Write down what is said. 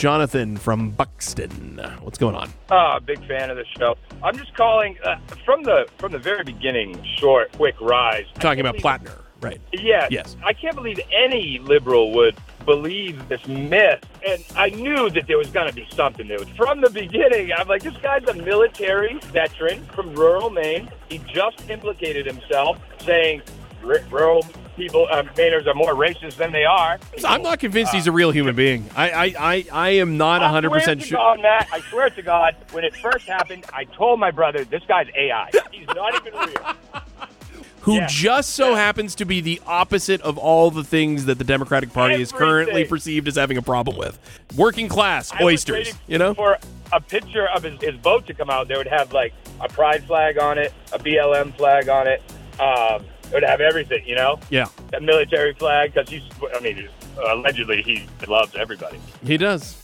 Jonathan from Buxton. What's going on? Big fan of the show. I'm just calling from the very beginning. Short, quick rise. Talking about Plattner, right? Yes. I can't believe any liberal would believe this myth, and I knew that there was going to be something there. From the beginning, I'm like, this guy's a military veteran from rural Maine. He just implicated himself, saying rural people, Mainers are more racist than they are. I'm not convinced he's a real human being. I am not 100% sure. God, Matt, I swear to God, when it first happened, I told my brother, this guy's AI. He's not even real. Who just so happens to be the opposite of all the things that the Democratic Party is currently perceived as having a problem with. Working class, oysters, you know? For a picture of his boat to come out, there would have like a pride flag on it, a BLM flag on it. It would have everything, you know? Yeah. A military flag, because allegedly he loves everybody. He does.